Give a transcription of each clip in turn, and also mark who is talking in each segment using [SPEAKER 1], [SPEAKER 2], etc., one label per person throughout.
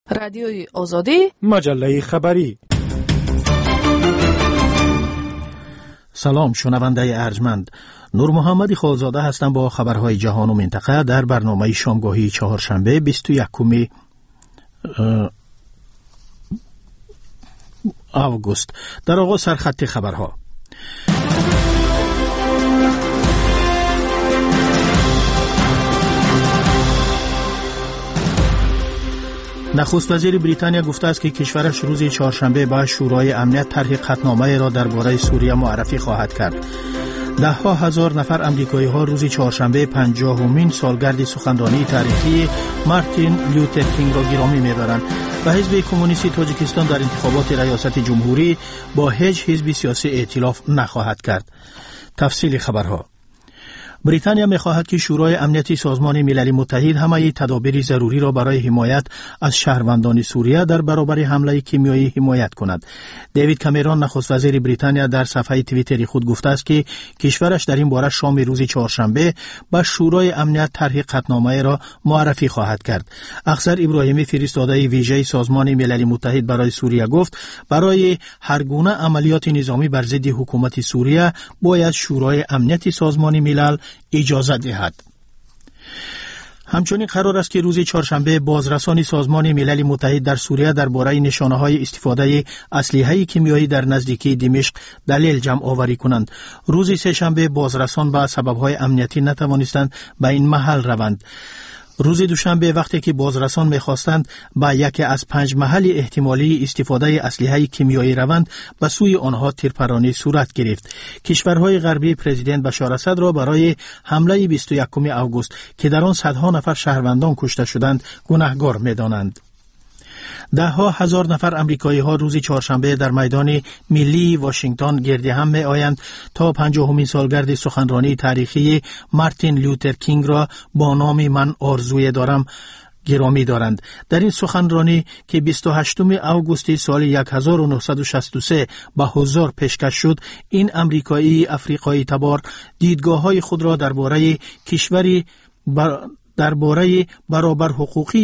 [SPEAKER 1] رادیوی آزادی،
[SPEAKER 2] مجله خبری. سلام شنونده ارجمند، نور محمد خالزاده هستم با خبرهای جهان و منطقه در برنامه شامگاهی چهارشنبه 21 آگوست. در آغاز سرخط خبرها. نخست وزیر بریتانیا گفته است که کشورش روز چهارشنبه به شورای امنیت طرح قطعنامه را درباره سوریه معرفی خواهد کرد. ده‌ها هزار نفر آمریکایی‌ها روز چهارشنبه 50مین سالگرد سخنرانی تاریخی مارتین لوتر کینگ را گرامی می‌دارند و حزب کمونیستی تاجیکستان در انتخابات ریاست جمهوری با هیچ حزب سیاسی ائتلاف نخواهد کرد. تفصیل خبرها. بریتانیا می‌خواهد که شورای امنیتی سازمان ملل متحد همه تدابیر ضروری را برای حمایت از شهروندان سوریه در برابر حمله کیمیایی حمایت کند. دیوید کامرون نخست وزیر بریتانیا در صفحه توییتری خود گفته است که کشورش در این باره شام روز چهارشنبه به شورای امنیت طرح قطعنامه را معرفی خواهد کرد. اخضر ابراهیمی فرستاده ویژه سازمان ملل متحد برای سوریه گفت برای هر گونه عملیات نظامی بر ضد حکومت سوریه باید شورای امنیتی سازمان ملل اجازه دهد. همچنین قرار است که روز چهارشنبه بازرسان سازمان ملل متحد در سوریه درباره نشانه‌های استفاده اسلحه کیمیایی در نزدیکی دمشق دلیل جمع آوری کنند. روز سه‌شنبه بازرسان به سبب‌های امنیتی نتوانستند به این محل روند. روز دوشنبه وقتی که بازرسان می‌خواستند با یکی از 5 محل احتمالی استفاده اسلحه کیمیایی روند به سوی آنها تیرپرانی صورت گرفت. کشورهای غربی پرزیدنت بشار اسد را برای حمله 21 آگوست که در آن صدها نفر شهروندان کشته شدند گناهکار می‌دانند. ده‌ها هزار نفر آمریکایی‌ها روز چهارشنبه در میدان ملی واشنگتن گرد هم می‌آیند تا 50مین سالگرد سخنرانی تاریخی مارتین لوتر کینگ را با نام من آرزوی دارم گرامی دارند. در این سخنرانی که 28 آگوست سال 1963 به حضور پیشکش شد، این آمریکایی افریقایی تبار دیدگاه‌های خود را درباره کشوری درباره برابر حقوقی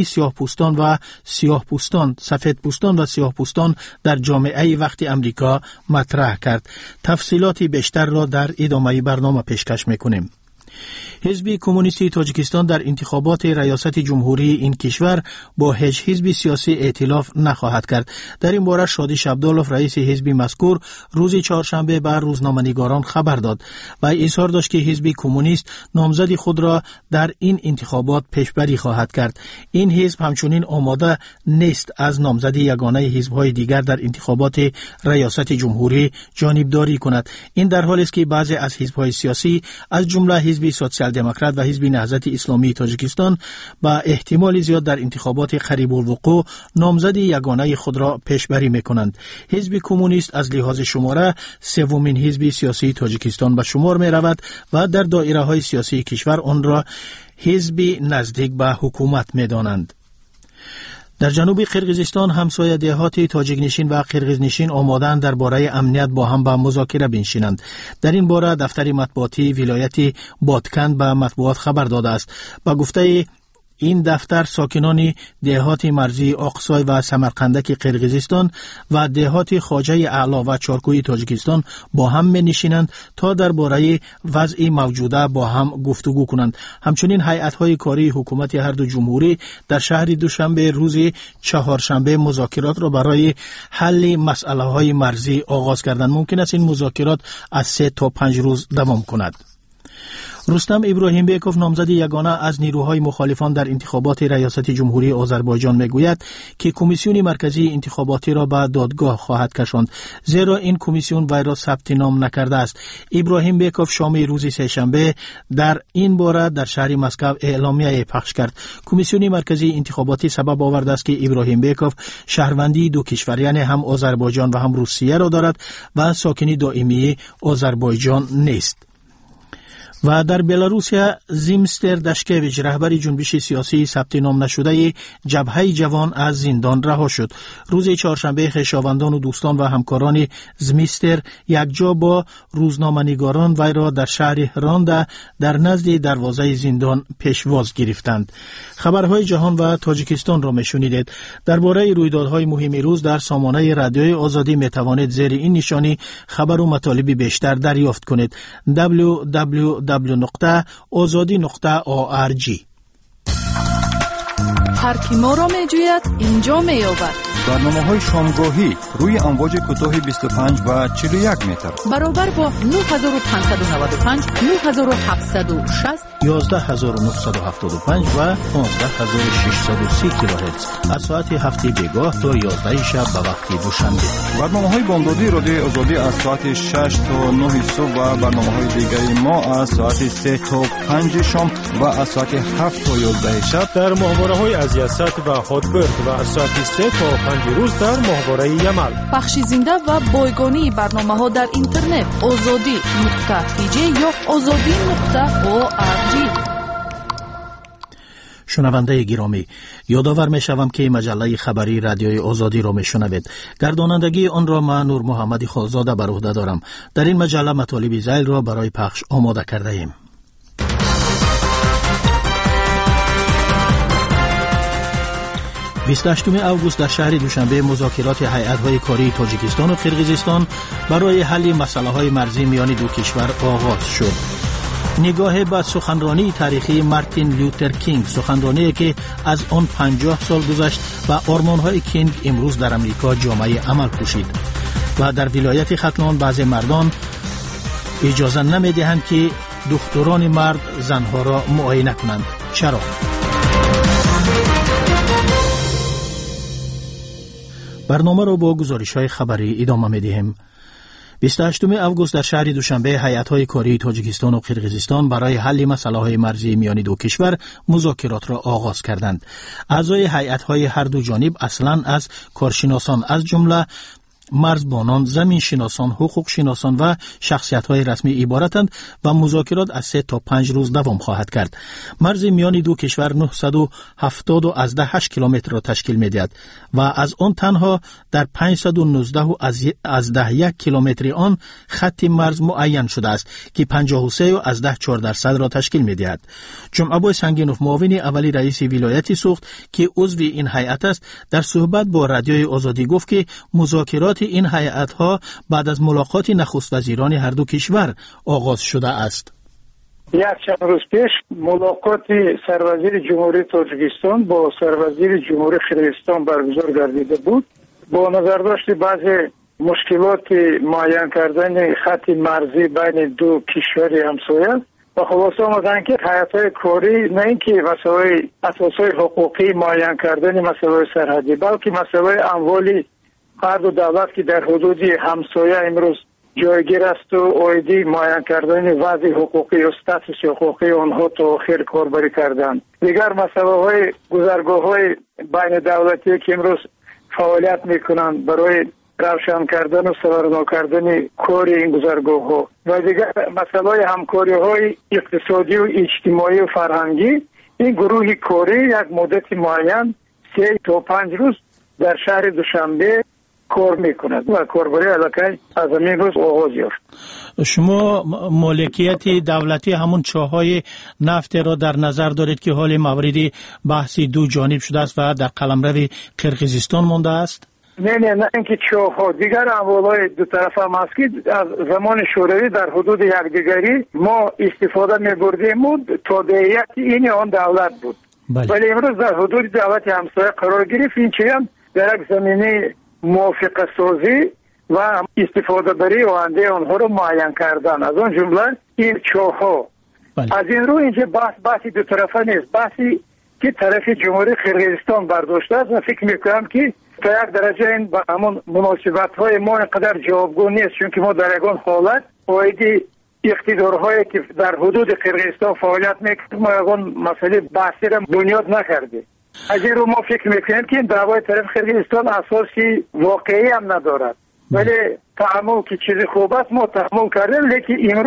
[SPEAKER 2] سفیدپوستان و سیاه‌پوستان در جامعه وقت امریکا مطرح کرد. تفصیلات بیشتر را در ادامه برنامه پیشکش می‌کنیم. حزب کمونیستی تاجیکستان در انتخابات ریاست جمهوری این کشور با هیچ حزب سیاسی ائتلاف نخواهد کرد. در این باره شادی عبدالله رئیس حزب مذکور روز چهارشنبه به روزنامه‌نگاران خبر داد و اظهار داشت که حزب کمونیست نامزد خود را در این انتخابات پیشبری خواهد کرد. این حزب همچنین آماده نیست از نامزد یگانه حزب‌های دیگر در انتخابات ریاست جمهوری جانبداری کند. این در حالی است که بعضی از حزب‌های سیاسی از جمله حزب سوسیال دموکرات و حزب نهضت اسلامی تاجیکستان با احتمال زیاد در انتخابات قریب الوقوع نامزد یگانه خود را پیشبری می‌کنند. حزب کمونیست از لحاظ شماره سومین حزب سیاسی تاجیکستان به شمار می‌رود و در دایره‌های سیاسی کشور آن را حزب نزدیک به حکومت می‌دانند. در جنوب قرقیزستان همسایه دهات تاجیک نشین و قرقیز نشین آماده‌اند درباره امنیت با هم به مذاکره بنشینند. در این باره دفتر مطبوعاتی ولایت بادکند به مطبوعات خبر داده است. با گفته این دفتر ساکنان دهات مرزی آقسای و سمرقندک قرقیزستان و دهات خواجه اعلا و چارکوی تاجیکستان با هم می نشینند تا درباره وضع موجوده با هم گفتگو کنند. همچنین هیئت‌های کاری حکومت هر دو جمهوری در شهر دوشنبه روز چهارشنبه مذاکرات را برای حل مسئله‌های مرزی آغاز کردند. ممکن است این مذاکرات از 3 تا 5 روز دوام کند. رستم ابراهیم بیکوف نامزد یگانه از نیروهای مخالفان در انتخابات ریاست جمهوری آذربایجان میگوید که کمیسیون مرکزی انتخاباتی را به دادگاه خواهد کشاند، زیرا این کمیسیون وی را ثبت نام نکرده است. ابراهیم بیکوف شام روز سه‌شنبه در این باره در شهر مسکو اعلامیه پخش کرد. کمیسیون مرکزی انتخاباتی سبب آورده است که ابراهیم بیکوف شهروندی دو کشور یعنی هم آذربایجان و هم روسیه را دارد و ساکنی دائمی آذربایجان نیست. و در بلاروسیا زیمستر داشکویچ رهبر جنبش سیاسی ثبت نام نشده جبهه جوان از زندان رها شد. روز چهارشنبه خویشاوندان و دوستان و همکاران زیمستر یکجا با روزنامه‌نگاران وی را در شهر رانده در نزد دروازه زندان پیشواز گرفتند. خبرهای جهان و تاجیکستان را میشنیدید. درباره رویدادهای مهم روز در سامانه رادیوی آزادی میتوانید زیر این نشانی خبر و مطالب بیشتر دریافت کنید. www.azadi.org.
[SPEAKER 1] هر کی ما را میجوید اینجا مییابد.
[SPEAKER 3] برنامه‌های شامگاهی روی امواج کوتاه 25 و 41 متر
[SPEAKER 1] برابر با 9595 9760
[SPEAKER 2] 11975 و 15630 کیلوهرتز از ساعت هفته بیگاه تا 11 شب به وقت دوشنبه.
[SPEAKER 3] برنامه‌های بامدادی رادیوی آزادی از ساعت 6 تا 9 صبح و برنامه‌های دیگری ما از ساعت 3 تا 5 شام و از ساعت 7 تا 11 شب
[SPEAKER 4] در ماهواره‌های از یاست و هاتبرد و از ساعت 3 تا 5 روز در ماهواره یمل.
[SPEAKER 1] بخش زنده و بایگانی برنامه‌ها در اینترنت azadi.tj یا azadi.org.
[SPEAKER 2] شنونده گرامی، یادآور می‌شوم که مجله خبری رادیوی آزادی را می‌شنوید. گردانندگی آن را من نور محمد خالزاده بر عهده دارم. در این مجله مطالب ذیل را برای پخش آماده کرده ایم. 28 اوگوست در شهر دوشنبه مذاکرات هیئت‌های کاری تاجیکستان و قرقیزستان برای حل مسائل مرزی میان دو کشور آغاز شد. نگاه به سخنرانی تاریخی مارتین لوتر کینگ، سخنرانی که از آن 50 سال گذشت و آرمان‌های کینگ امروز در امریکا جامعه عمل کشید. و در ولایت ختلان بعضی مردان اجازه نمی‌دهند که دختران مرد زنها را معاینه کنند. چرا؟ برنامه را با گزارش‌های خبری ادامه می‌دهیم. 28 اوگوست در شهر دوشنبه هیئت‌های کاری تاجیکستان و قرقیزستان برای حل مسائل مرزی میان دو کشور مذاکرات را آغاز کردند. اعضای هیئت‌های هر دو جانب اصلاً از کارشناسان از جمله مرزبانان، زمین شناسان، حقوق شناسان و شخصیت‌های رسمی عبارتند و مذاکرات از 3 تا 5 روز دوام خواهد کرد. مرز میان دو کشور 978 کیلومتر را تشکیل می‌دهد و از آن تنها در 519 کیلومتر آن خط مرز معین شده است که 53.4% را تشکیل می‌دهد. جمعه سنگینوف معاون اولی رئیس ولایت سوخت که عضو این هیئت است در صحبت با رادیوی آزادی گفت که مذاکرات این هیئت‌ها بعد از ملاقات نخست وزیران هر دو کشور آغاز شده است.
[SPEAKER 5] یک چند روز پیش ملاقات سروزیر جمهوری تاجیکستان با سروزیر جمهوری قرقیزستان برگزار گردیده بود. با نظر داشت بعضی مشکلات معین کردن خط مرزی بین دو کشور همسایه و خلاصه آمدن که هیئت‌های کاری نه اینکه مسائل اساسای حقوقی معین کردن مسائل سرحدی بلکه مسائل اموالی هر دو دولت که در حدود همسایه امروز جایگیر است و اویدی معین کردن وضع حقوقی و استاتوس حقوقی آنها تا آخر کاربری کردند. دیگر مسائل گذرگاه‌های بین دولتی که امروز فعالیت میکنند برای روشن کردن و سرورنا کردن کار این گذرگاه‌ها و دیگر مسائل همکاری‌های اقتصادی و اجتماعی و فرهنگی، این گروه کاری یک مدت معین 3 تا 5 روز در شهر دوشنبه کار میکند و کاربری علاقه از همین روز آغاز یافت.
[SPEAKER 2] شما مالکیت دولتی همون چاهای نفت را در نظر دارید که حال مورد بحثی دو جانب شده است و در قلمرو قرقیزستان مانده است؟
[SPEAKER 5] نه اینکه چاها دیگر اموالای دو طرف هم است که از زمان شوروی در حدود یکدیگری ما استفاده می‌بردیم و تابعیت این آن دولت بود. ولی امروز در حدود دولت همسایه قرار گرفت. این چیان در یک زمینه موافقه سازی و استفاده بری آینده آنها رو معین کردن، از اون جمله این چاها. از این رو اینجا بحثی دو طرفه نیست، بحثی که طرف جمهوری قرقیزستان برداشته است و فکر میکنم که تا یک درجه این با همون مناسبت های ما اینقدر جوابگو نیست، چون که ما در یگان حالت قاعده اقتدارهایی که در حدود قرقیزستان فعالیت میکنیم ما یگان مسئله بحثی را بنیاد نکرده. از این رو ما فکر میکنیم که این دعوای طرف قرقیزستان اساسی واقعی هم ندارد، ولی تحمل که چیز خوب است ما تحمل کردیم، لیکن امروز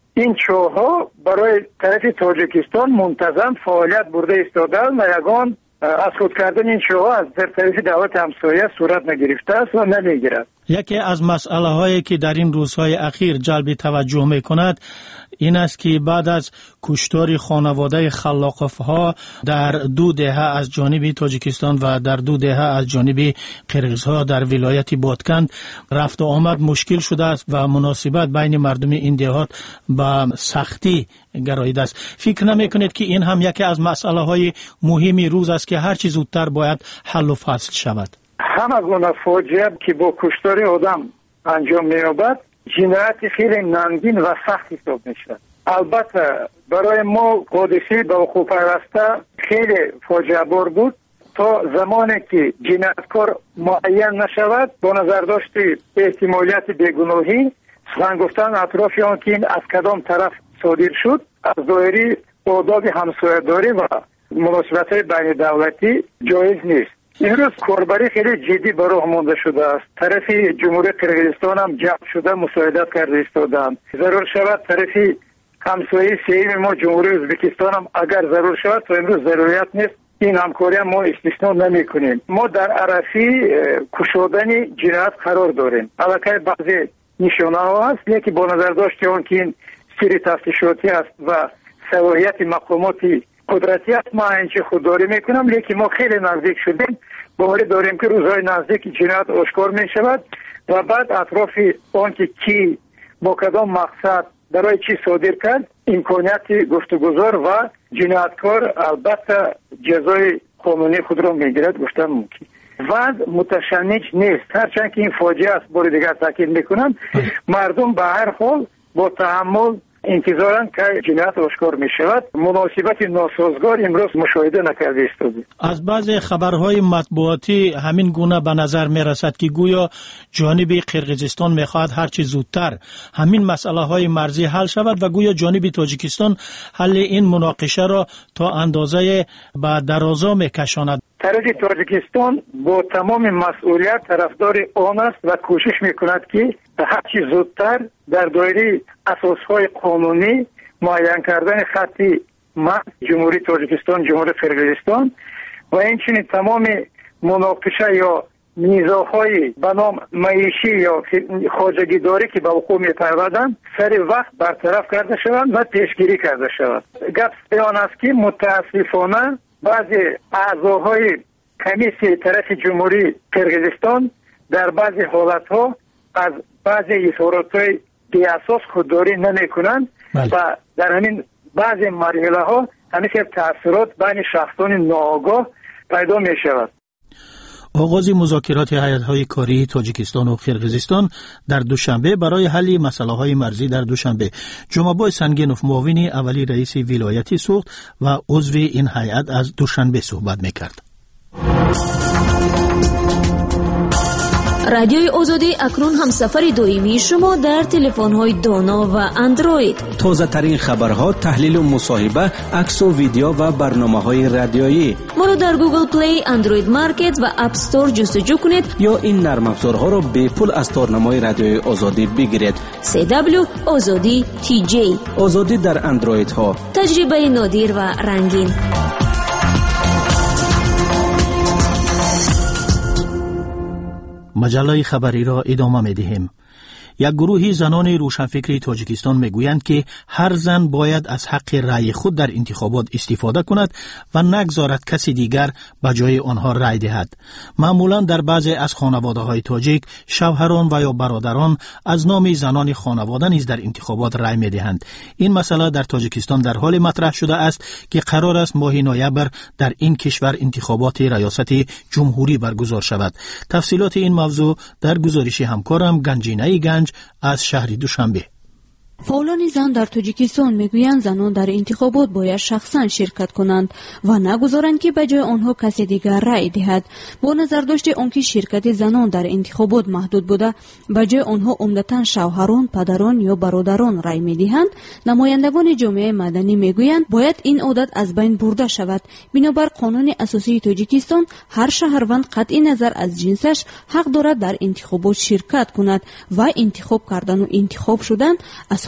[SPEAKER 5] این چوها برای طرف تاجیکستان منتظم فعالیت برده ایستادند و یگان از خود کردن این چوها از در طرف دولت همسایه صورت نگرفته است و نمیگیرد.
[SPEAKER 2] یکی از مسئله هایی که در این روزهای اخیر جلب توجه می کند این است که بعد از کشتار خانواده خلاقوف ها در 2 دهه از جانب تاجیکستان و در 2 دهه از جانب قرغیزها در ولایت بادکند رفت و آمد مشکل شده است و مناسبت بین مردم این دهات به سختی گراییده است. فکر نمی کنید که این هم یکی از مسئله های مهمی روز است که هر چه زودتر باید حل و فصل شود؟
[SPEAKER 5] همه گونه فاجعه که با کشتار آدم انجام می‌یابد جنایت خیلی ننگین و سخت حساب می‌شود. البته برای ما حادثه به وقوع پیوسته خیلی فاجعه بار بود. تا زمانی که جنایتکار معین نشود با نظر داشت احتمالیت بیگناهی سخن گفتن اطراف آن که این از کدام طرف صادر شد از دایره آداب همسایه‌داری و مناسبت‌های بین دولتی جایز نیست. امروز کاربری خیلی جدی به راه مانده شده است. طرف جمهوری قرغیزستان هم جمع شده مساعدت کرده ایستادند. ضرور شود طرف همسایه سوم ما جمهوری ازبکستان هم اگر ضرور شود تا امروز ضروریت نیست این همکاری هم ما استثنا نمی کنیم. ما در عرصه کشودن جنایت قرار داریم. البته بعضی نشانه ها هست یکی با نظر داشت آن که این سری تفتیشاتی است و صلاحیت مقامات قدرتی است ما اینچه خودداری میکنم لیکن ما خیلی نزدیک شدیم باوری داریم که روزهای نزدیک جنایت آشکار می شود و بعد اطراف آن که کی با کدام مقصد برای چی صادر کرد امکانیت گفتگوزار و جنایتکار البته جزای قانونی خود را میگیرد گفتن ممکن. وضع متشنج نیست هرچند که این فاجعه است بار دیگر تاکید میکنم مردم به هر حال با تحمل انتظارن که جنایت آشکار می شود. مناسبت ناسازگار امروز مشاهده نکرده ایستاده.
[SPEAKER 2] از بعض خبرهای مطبوعاتی همین گونه به نظر می رسد که گویا جانب قرغیزستان می خواهد هرچی زودتر همین مسئله های مرزی حل شود و گویا جانب تاجیکستان حل این مناقشه را تا اندازه به درازا می کشاند.
[SPEAKER 5] طرف تاجیکستان با تمام مسئولیت طرفدار آن است و کوشش می کند که هرچی زودتر در دایره اساسهای قانونی معین کردن خطی مرز جمهوری تاجیکستان جمهوری قرغیزستان و اینچنین تمام مناقشه یا نیزاهای به نام معیشی یا خواجگی داری که به وقوع می پیوندند سر وقت برطرف کرده شوند و پیشگیری کرده شود. گپ آن است که متاسفانه بعضی اعضاهای کمیسی طرف جمهوری قرغیزستان در بعضی حالتها از بعضی اظهارات‌های بی اساس خودداری نمی‌کنند و در همین بعضی مرحله ها همیشه تأثیرات بین شخصان ناآگاه پیدا می‌شود.
[SPEAKER 2] آغاز مذاکرات هیئت‌های کاری تاجیکستان و قرغیزستان در دوشنبه برای حل مسائل مرزی در دوشنبه. جمعه سنگینوف معاون اولی رئیس ولایت سوخت و عضو این هیئت از دوشنبه صحبت می‌کرد.
[SPEAKER 6] رادیوی آزادی اکنون هم سفر دائمی شما در تلفن‌های دانا و اندروید.
[SPEAKER 7] تازه ترین خبرها، تحلیل و مصاحبه، عکس و ویدیو و برنامه‌های رادیویی.
[SPEAKER 6] ما رو در گوگل پلی، اندروید مارکت و اپ استور جستجو کنید
[SPEAKER 7] یا این نرم افزارها رو به پول از تارنمای رادیوی آزادی بگیرید.
[SPEAKER 6] CW آزادی TJ.
[SPEAKER 7] آزادی در اندروید ها.
[SPEAKER 6] تجربه نادر و رنگین.
[SPEAKER 2] مجله خبری را ادامه می‌دهیم. یک گروه زنان روشنفکر تاجیکستان میگویند که هر زن باید از حق رأی خود در انتخابات استفاده کند و نگذارد کسی دیگر به جای آنها رأی دهد. معمولا در بعضی از خانواده‌های تاجیک شوهران و یا برادران از نام زنان خانواده نیز در انتخابات رأی می‌دهند. این مسئله در تاجیکستان در حال مطرح شده است که قرار است ماه نوامبر در این کشور انتخابات ریاست جمهوری برگزار شود. تفصیلات این موضوع در گزارش همکارم گنجینه گنج از شهر دوشنبه.
[SPEAKER 8] فعالان زن در تاجیکستان میگویند زنان در انتخابات باید شخصا شرکت کنند و نگذارند که به جای آنها کسی دیگر رأی دهد. با نظر داشته آنکه شرکت زنان در انتخابات محدود بوده به جای آنها عمدتاً شوهران، پدران یا برادران رأی میدهند، نمایندگان جامعه مدنی میگویند باید این عادت از بین برده شود. بنابر قانون اساسی تاجیکستان هر شهروند قطع نظر از جنسش حق دارد در انتخابات شرکت کند و انتخاب کردن و انتخاب شدن از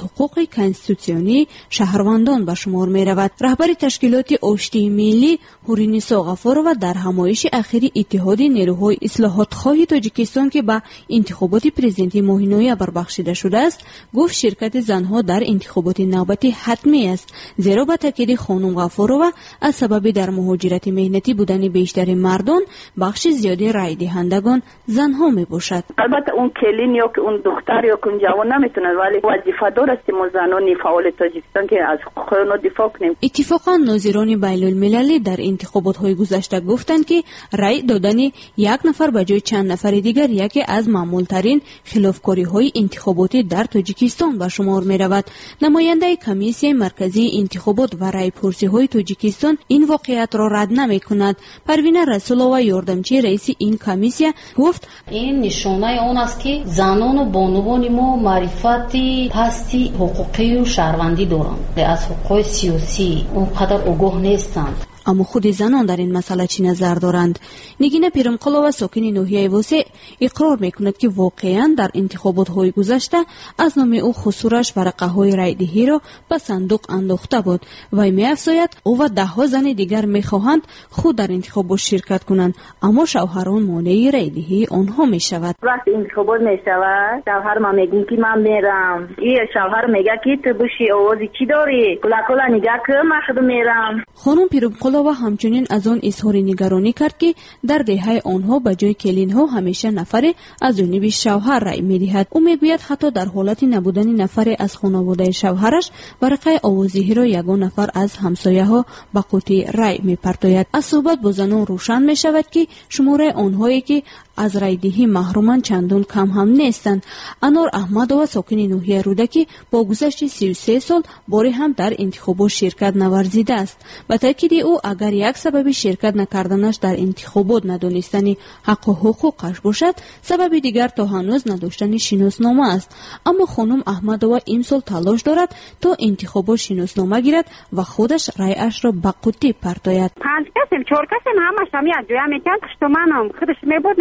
[SPEAKER 8] حقوق کنستیتوسیونی شهروندان به شمار می رود. رهبر تشکیلات آشتی ملی هورینیسا غفارова در همایش اخیری اتحاد نیروهای اصلاحات خواهی تاجیکستان که به انتخابات پرزیدنتی ماه نوامبر بخشیده شده است گفت شرکت زنها در انتخابات نوبتی حتمی است، زیرا به تاکید خانم غفارова از سبب در مهاجرت مهنتی بودن بیشتر مردان بخش زیادی رای دهندگان زنها می باشد.
[SPEAKER 9] البته اون کلین یا که اون دختر یا که اون جوان نمیتونه، ولی وظیفه دار است ما زنان فعال تاجیکستان که از خودمون دفاع کنیم. اتفاقا
[SPEAKER 8] ناظران بین المللی در انتخابات های گذشته گفتند که رای دادن یک نفر به جای چند نفر دیگر یکی از معمولترین خلافکاری های انتخاباتی در تاجیکستان به شمار می رود. نماینده کمیسیون مرکزی انتخابات و رای پرسی های تاجیکستان این واقعیت را رد نمی کند. پروین رسولова یاردمچی رئیس این کمیسیون گفت
[SPEAKER 10] این نشانه اون است که زنان و بانوان ما معرفتی پستی حقوقی و شهروندی دارند، از حقوق سیاسی اونقدر آگاه نیستند.
[SPEAKER 8] اما خود زنان در این مسئله چی نظر دارند؟ نگین پیرمقلova ساکن ناحیه واسع اقرار میکند که واقعا در انتخابات های گذشته از نام او خسورش ورقه های رایدهی را به صندوق انداخته بود. وی می‌افزاید او و 10 زن دیگر میخواهند خود در انتخابات شرکت کنند، اما شوهران مانع رایدهی آنها میشود.
[SPEAKER 9] وقتی انتخابات میشود شوهر ما میگه که من میرم، این شوهر میگه که تو بشی آوازی چی داری، کلا نگاه که من خودم میرم.
[SPEAKER 8] خانم پیرمقلova همچنین از آن اظهار نگرانی کرد که در دهه آنها به جای کلین ها همیشه نفر از جانب شوهر رای می‌دهد. او میگوید حتی در حالت نبودن نفر از خانواده شوهرش ورقه آوازی را یگان نفر از همسایه ها به قوطی رای می‌پرتاید. از صحبت با زنان روشن می‌شود که شماره آنهایی که از رایدهی محرومان چندان کم هم نیستند. انور احمدova ساکن ناحیه رودکی با گذشت 33 سال باری هم در انتخابات شرکت نورزیده است. به تاکید او اگر یک سبب شرکت نکردنش در انتخابات ندانستن حق و حقوقش باشد، سبب دیگر تا هنوز نداشتن شناسنامه است. اما خانم احمدova امسال تلاش دارد تا انتخابات شناسنامه گیرد و خودش رایش را به قوطی پرتاید.
[SPEAKER 11] 5 کسی 4 کسی همش همین جای میکرد تو منم خودش میبود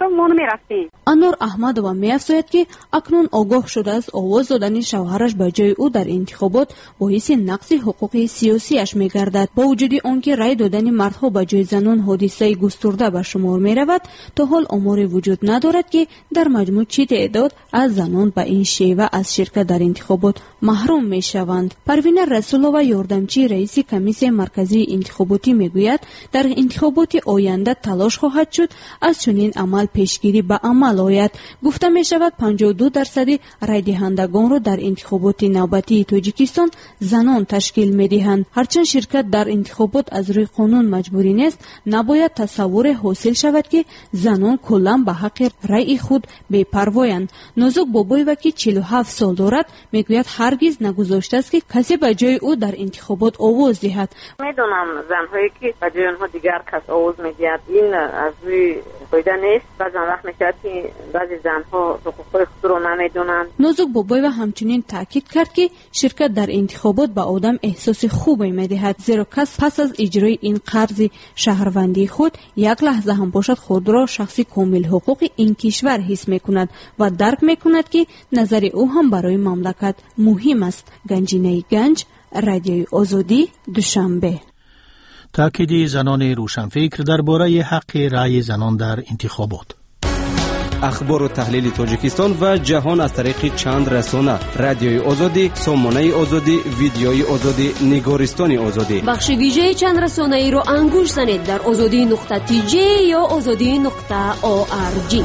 [SPEAKER 8] انور احمدова می‌افزاید که اکنون آگاه شده از آواز دادن شوهرش به جای او در انتخابات باعث نقض حقوق سیاسیش می‌گردد. با وجود آنکه رای دادن مردها به جای زنان حادثه گسترده به شمار می‌رود، تا حال آماری وجود ندارد که در مجموع چه تعداد از زنان به این شیوه از شرکت در انتخابات محروم می‌شوند. پروین رسولova یاردمچی رئیس کمیسیون مرکزی انتخاباتی میگوید در انتخابات آینده تلاش خواهد شد از چنین عمل پیشگیری به عمل آید. گفته می شود 52% رای دهندگان را در انتخابات نوبتی تاجیکستان زنان تشکیل می دهند. هرچند شرکت در انتخابات از روی قانون مجبوری نیست، نباید تصور حاصل شود که زنان کلا به حق رای خود بی‌پروایند. نازک بابایوا که 47 سال دارد میگوید هرگز نگذاشته است که کسی به جای او در انتخابات آواز دهد.
[SPEAKER 12] میدونم زنهایی که به جای آنها دیگر کس آواز میدهد این از روی فایده نیست. بعضی وقت میشه که بعضی زنها حقوق خود رو نمیدونن.
[SPEAKER 8] نازک بابایوا همچنین تاکید کرد که شرکت در انتخابات به آدم احساس خوبی میدهد، زیرا کس پس از اجرای این قرض شهروندی خود یک لحظه هم باشد خود را شخصی کامل حقوق این کشور حس میکند و درک میکند که نظر او هم برای مملکت مهم است. گنجینه گنج، رادیوی آزادی، دوشنبه.
[SPEAKER 2] تاکید زنان روشنفکر درباره حق رای زنان در انتخابات.
[SPEAKER 7] اخبار و تحلیل تاجیکستان و جهان از طریق چند رسانه: رادیوی آزادی، سامانه آزادی، ویدیوی آزادی، نگارستان آزادی.
[SPEAKER 6] بخش ویژه چند رسانه ای رو انگوش زنید در azadi.tj یا azadi.org.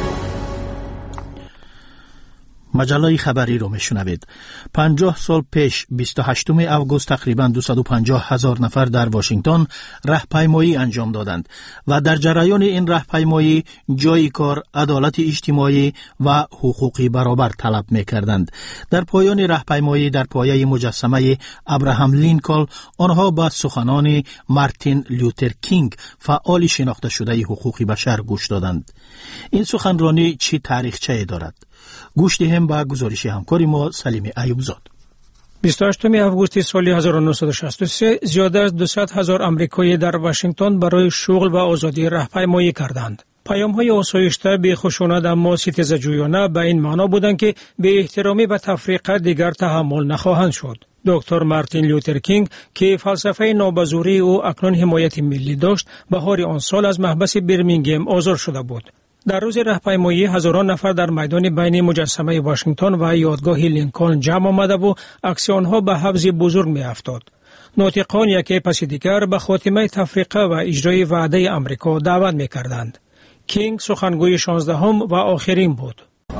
[SPEAKER 2] مجله خبری رو میشنوید. 50 سال پیش 28 اوگوست تقریباً 250,000 نفر در واشنگتن راهپیمایی انجام دادند و در جریان این راهپیمایی جای کار، عدالت اجتماعی و حقوقی برابر طلب میکردند. در پایان راهپیمایی در پایه مجسمه ابراهام لینکلن آنها با سخنان مارتین لوتر کینگ فعال شناخته شده حقوق بشر گوش دادند. این سخنرانی چه تاریخچه‌ای دارد؟ گوش دهیم با گزارش همکاری ما سلیم ایوبزاد.
[SPEAKER 13] 28 اوگوست سال 1963 زیاده از 200,000 آمریکایی در واشنگتن برای شغل و آزادی راهپیمایی کردند. پیام‌های آسایش‌تر به خشونت اما ستیزجویانه به این معنا بودند که به احترامی و تفریقه دیگر تحمل نخواهند شد. دکتر مارتین لوتر کینگ که فلسفه نابزوری او اکنون حمایت ملی داشت، بهار آن سال از محبس برمینگهم آزاد شده بود. در روز راهپیمایی هزاران نفر در میدان بین مجسمه واشنگتن و یادگاه لینکلن جمع آمده و عکس آنها به حفظ بزرگ می‌افتاد. ناطقان یکی پس دیگر به خاتمه تفریقه و اجرای وعده آمریکا دعوت می‌کردند. کینگ سخنگوی 16ام و آخرین بود.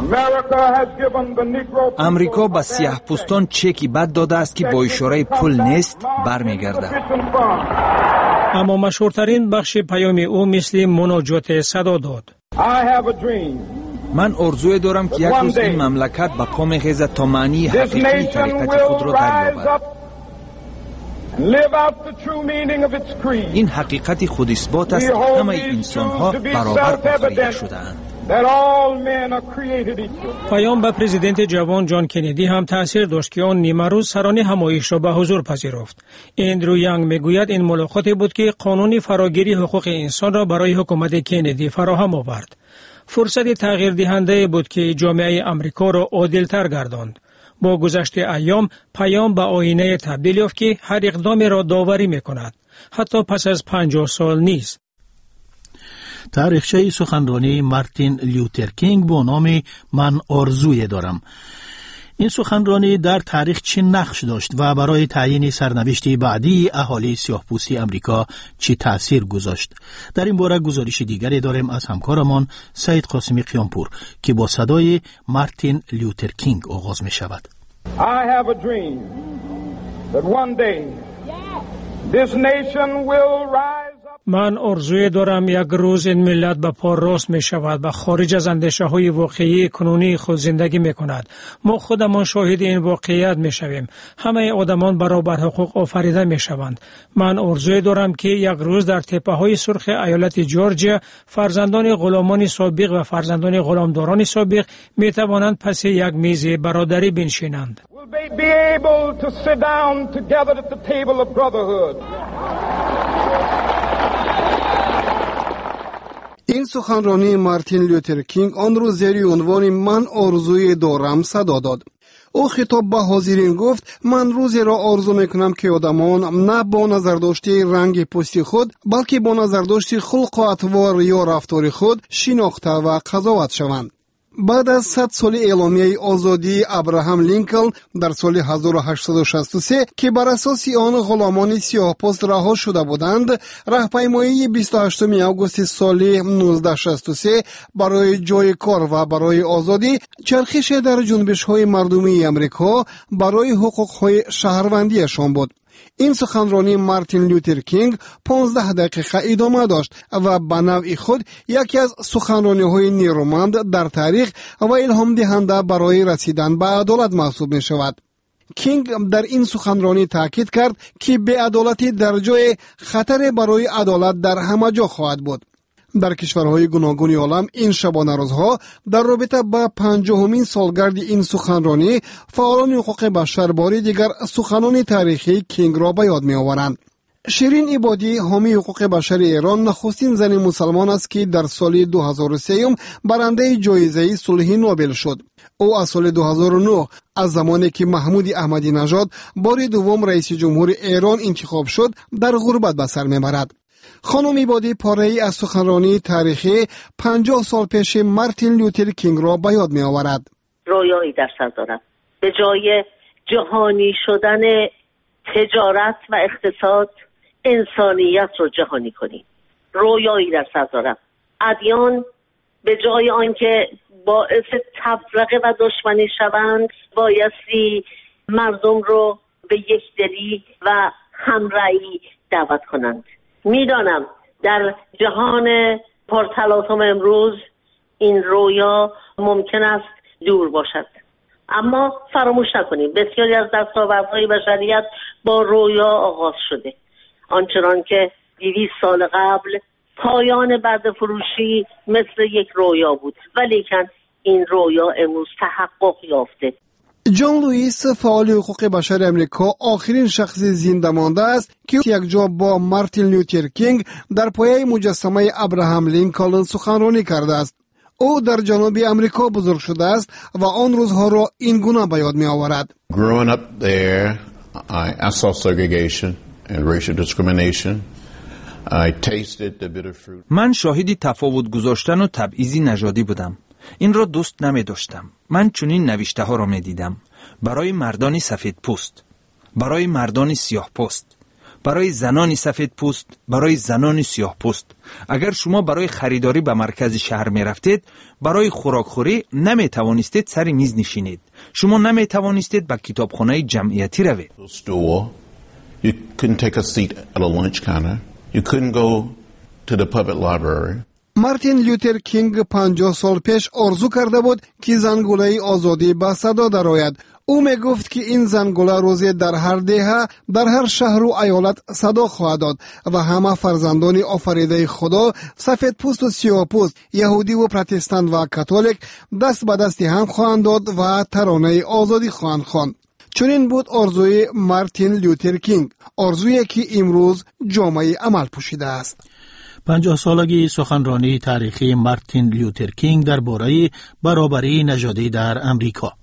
[SPEAKER 14] امریکا به سیاه‌پوستان چکی بد داده است که با اشاره پول نیست برمیگردد.
[SPEAKER 13] اما مشهورترین بخش پیام او مثل مناجات صدا داد.
[SPEAKER 14] من آرزوی دارم که یک روز این مملکت به پا می‌خیزد تا معنی حقیقی طریقت خود را دریابد. این حقیقت خود اثبات است که همه انسان‌ها برابر آفریده شده‌اند.
[SPEAKER 13] پیام به پرزیدنت جوان جان کندی هم تأثیر داشت که آن نیمه روز سرانه همایش را به حضور پذیرفت. اندرو یانگ میگوید این ملاقاتی بود که قانون فراگیری حقوق انسان را برای حکومت کندی فراهم آورد. فرصت تغییر دهنده بود که جامعه آمریکا را عادل‌تر گرداند. با گذشت ایام پیام به آینه تبدیل یافت که هر اقدامی را داوری می‌کند، حتی پس از 50 سال نیست.
[SPEAKER 2] تاریخچه سخنرانی مارتین لوتر کینگ با نام من آرزوی دارم. این سخنرانی در تاریخ چه نقش داشت و برای تعیین سرنوشت بعدی اهالی سیاه‌پوستی آمریکا چه تأثیر گذاشت؟ در این باره گزارش دیگری داریم از همکارمان سعید قاسمی قیامپور که با صدای مارتین لوتر کینگ آغاز می شود.
[SPEAKER 15] I have a dream that one day this nation will rise.
[SPEAKER 13] من آرزوی دارم یک روز این ملت به پا راست می شود و خارج از اندیشه های واقعی کنونی خود زندگی می کند. ما خودمان شاهد این واقعیت می شویم. همه آدمان برابر حقوق آفریده می شوند. من آرزوی دارم که یک روز در تپه های سرخ ایالت جورجیا فرزندان غلامان سابق و فرزندان غلامداران سابق می توانند پس یک میز برادری بنشینند.
[SPEAKER 16] این سخنرانی مارتین لوتر کینگ آن روز زیر عنوان من آرزوی دارم صدا داد. او خطاب به حاضرین گفت من روزی را آرزو میکنم که آدمان نه با نظرداشتی رنگ پوستی خود بلکه با نظرداشتی خلق و اطوار یا رفتار خود شناخته و قضاوت شوند. بعد از 100 سال اعلامیه آزادی ابراهام لینکلن در سال 1863 که بر اساس آن غلامان سیاه‌پوست رها شده بودند، راهپیمایی 28 آگوست سال 1963 برای جای کار و برای آزادی چرخش در جنبش‌های مردمی آمریکا برای حقوق‌های شهروندیشان بود. این سخنرانی مارتین لوتر کینگ 15 دقیقه ادامه داشت و به نوع خود یکی از سخنرانی‌های نیرومند در تاریخ و الهام دهنده برای رسیدن به عدالت محسوب می شود. کینگ در این سخنرانی تاکید کرد که بی‌عدالتی در جای خطر برای عدالت در همه جا خواهد بود. در کشورهای گوناگون عالم این شبانه روزها در رابطه با 50مین سالگرد این سخنرانی فعالان حقوق بشر باری دیگر سخنان تاریخی کینگ را به یاد می آورند. شیرین عبادی حامی حقوق بشر ایران نخستین زن مسلمان است که در سال 2003 برنده جایزه صلح نوبل شد. او از سال 2009 از زمانی که محمود احمدی نژاد بار دوم رئیس جمهور ایران انتخاب شد در غربت به سر میبرد. خانم عبادی پاره‌ای از سخنرانی تاریخی 50 سال پیش مارتین لوتر کینگ را به یاد می آورد.
[SPEAKER 17] رویایی در سر دارم. به جای جهانی شدن تجارت و اقتصاد، انسانیت رو جهانی کنیم. رویایی در سر دارم. ادیان به جای آنکه باعث تفرقه و دشمنی شوند، بایستی مردم رو به یکدلی و همرأیی دعوت کنند. میدانم در جهان پرتلاطم امروز این رویا ممکن است دور باشد، اما فراموش نکنیم بسیاری از دستاوردهای بشریت با رویا آغاز شده. آنچنان که 200 سال قبل پایان برده فروشی مثل یک رویا بود، ولیکن این رویا امروز تحقق یافته.
[SPEAKER 16] جان لوئیس فعال حقوق بشر امریکا آخرین شخص زنده مانده است که یک جا با مارتین لوتر کینگ در پایه مجسمه ابراهام لینکلن سخنرانی کرده است. او در جنوب امریکا بزرگ شده است و آن روزها را این گونه به یاد می آورد.
[SPEAKER 18] Growing up there, I saw segregation and racial discrimination. I tasted the bitter fruit.
[SPEAKER 14] من شاهد تفاوت گذاشتن و تبعیض نژادی بودم. این را دوست نمی داشتم. من چنین نوشته ها را می دیدم. برای مردان سفید پوست، برای مردان سیاه پوست، برای زنان سفید پوست، برای زنان سیاه پوست. اگر شما برای خریداری به مرکز شهر می رفتید، برای خوراکخوری نمی توانستید سر میز نشینید. شما نمی توانستید به کتابخانه جمعیتی روید.
[SPEAKER 18] You couldn't take a seat at a lunch counter. You couldn't go to the public library.
[SPEAKER 16] مارتین لوتر کینگ 50 سال پیش آرزو کرده بود که زنگوله آزادی به صدا درآید. او می گفت که این زنگوله روزی در هر دهه، در هر شهر و ایالت صدا خواهد داد و همه فرزندان آفریده خدا، سفید پوست و سیاه پوست، یهودی و پروتستان و کاتولیک دست به دستی هم خواهند داد و ترانه آزادی خواهند خواند. چنین بود آرزوی مارتین لوتر کینگ، آرزویی که امروز جامعه عمل پوشیده است.
[SPEAKER 2] 50 سالگی سخنرانی تاریخی مارتین لوتر کینگ درباره برابری نژادی در امریکا.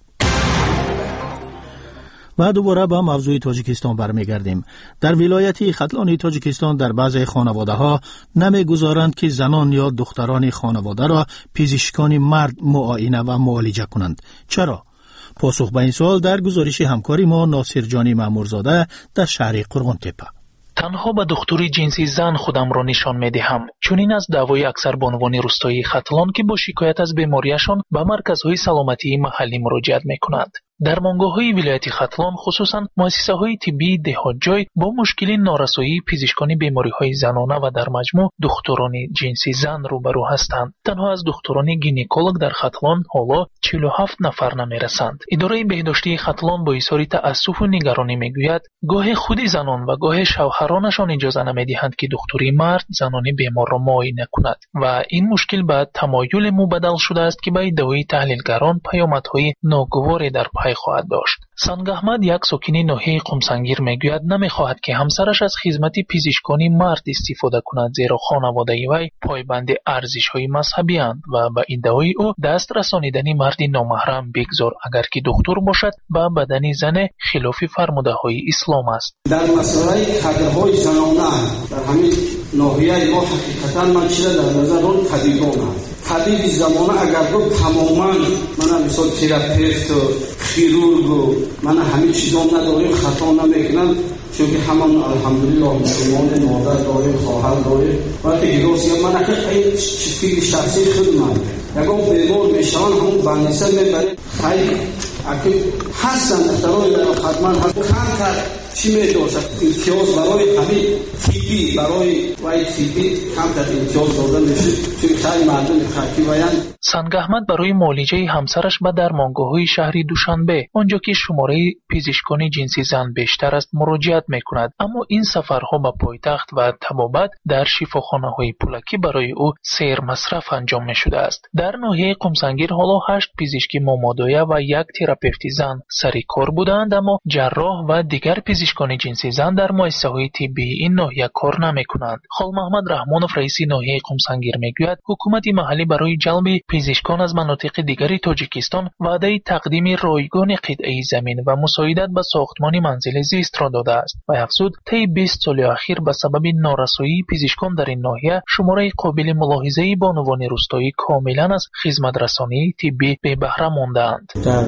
[SPEAKER 2] و دوباره با موضوع تاجیکستان برمیگردیم. در ولایت ختلان تاجیکستان در بعضی خانواده ها نمیگذارند که زنان یا دختران خانواده را پزشکان مرد معاینه و معالجه کنند. چرا؟ پاسخ به این سوال در گزارش همکاری ما ناصر جانی مامورزاده در شهر قرغان تپه.
[SPEAKER 19] تنها به دکتری جنسی زن خودم را نشان می دهم. چنین از دعوای اکثر بانوان روستایی ختلان که با شکایت از بیماریشان به مرکزهای سلامتی محلی مراجعت می کنند. درمانگاه‌های ولایت ختلان خصوصاً مؤسسه‌های طبی دهات‌جای با مشکل نارسایی پزشکان بیماری‌های زنانه و در مجموع دکتران جنسی زن روبرو هستند. تنها از دکتران گینکولوگ در ختلان حالا 47 نفر نمی‌رسند. اداره بهداشتی ختلان با اظهار تأسف و نگرانی می‌گوید گاه خود زنان و گاه شوهرانشان اجازه نمی‌دهند که دکتری مرد زنان بیمار را معاینه کند و این مشکل به تمایل مبدل شده است که به ادعای تحلیلگران پیامدهای ناگواری در پی خواهد داشت. سنگ احمد یک ساکن ناحیه قمسنگیر میگوید نمیخواهد که همسرش از خدمت پزشکانی مرد استفاده کند زیرا خانواده وی پایبند ارزش‌های مذهبی اند و به ادعای او دست رسانیدن مرد نامحرم بگذار اگر که دکتر باشد به بدن زن خلاف فرموده‌های اسلام است.
[SPEAKER 20] در مسائل کادرهای زنانه در همین ناحیه ما حقیقتا من چیزا در نظر اون طبیبان است. طبیب زمانه اگر گفت تماما من مثلا تراپیست و خیرورگ و من همه چیزا نداریم خطا نمیکنم چون که همان الحمدلله مسلمان مادر داریم خواهر داریم وقتی گروسی من اگه چیزی شخصی خود من یکم بیمار میشن همون بندیسه میبریم خیلی اگه هستن احترام در خدمت هم کم کرد چی میدوشد امتیاز برای همین تیبی برای وای تیبی کم کرد امتیاز دادن میشه چون خیلی مردم خاکی ویان.
[SPEAKER 19] سنگ احمد برای معالجه همسرش به درمانگاه‌های شهری دوشنبه آنجا که شماره پزشکان جنسی زن بیشتر است مراجعت میکند، اما این سفرها به پایتخت و طبابت در شفاخانه‌های پولکی برای او سیر مصرف انجام میشده است. در ناحیه قمسنگیر حالا 8 پزشکی مامادایه و 1 تراپیوت زن سری کار بودند، اما جراح و دیگر پزشکان جنسی زن در مؤسسه‌های طبی این ناحیه کار نمیکنند. خال محمد رحمانوف رئیس ناحیه قمسنگیر میگوید حکومت محلی برای جلب پزشکان از مناطق دیگری تاجیکستان وعده تقدیم رایگان قطعه زمین و مساعدت به ساختمان منزل زیست را داده است و افزود طی 20 سال اخیر به سبب نارسایی پزشکان در این ناحیه شماره قابل ملاحظه بانوان روستایی کاملا از خدمت رسانی طبی به بهره مانده‌اند.
[SPEAKER 21] در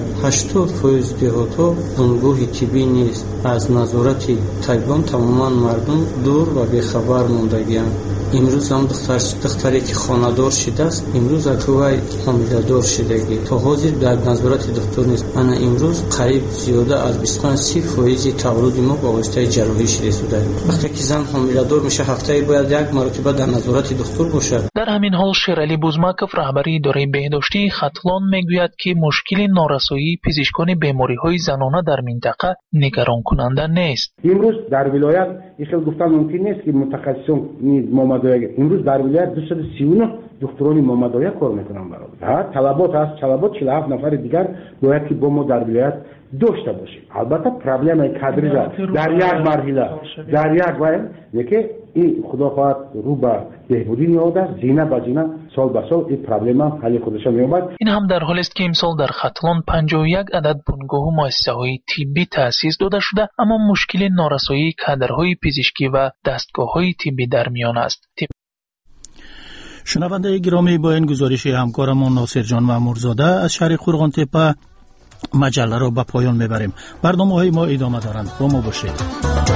[SPEAKER 21] 80% دهات‌ها بنگاه طبی نیست. از نظارت طبیبان تماما مردم دور و بیخبر موندگی‌اند. امروز هم دختری که خانه‌دار شده است امروز اکوای حامله‌دار شدگی تا حاضر در نظارت دکتر نیست. من امروز قریب زیاده از 25% تولد ما با واسطه جراحی شده شده. وقتی که زن حامله‌دار میشه هفته‌ای باید 1 مرتبه در نظارت دکتر باشد.
[SPEAKER 19] در همین حال شیرعلی بوزمکov رهبری اداره بهداشتی ختلان میگوید که مشکل نارسایی پزشکان بیماری‌های زنانه در منطقه نگران کننده نیست.
[SPEAKER 22] امروز در ولایت این خیلی گفتن ممکن نیست که متخصصان نیز
[SPEAKER 3] مامدایی. امروز در ولایت 239 دکتران مامدایی کار میکنن برای طلبات هست، طلبات 47 نفر دیگر باید که با ما در ولایت داشته باشیم. البته پرابلم کادری در یک مرحله در یک وای یکی این خدا خواهد رو به بهبودی میاد، زینه به زینه سال به سال این پرابلم حل خودش میاد.
[SPEAKER 19] این هم در حالی است که امسال در ختلان 51 عدد بنگاه و مؤسسه‌های طبی تأسیس داده شده، اما مشکل نارسایی کادرهای پزشکی و دستگاه‌های طبی در میان است.
[SPEAKER 2] شنونده گرامی، با این گزارش همکارمون ناصر جان مامورزاده از شهر قرغان‌تپه مجله را به پایان میبریم. برنامه‌های ما ادامه دارند. با ما باشید.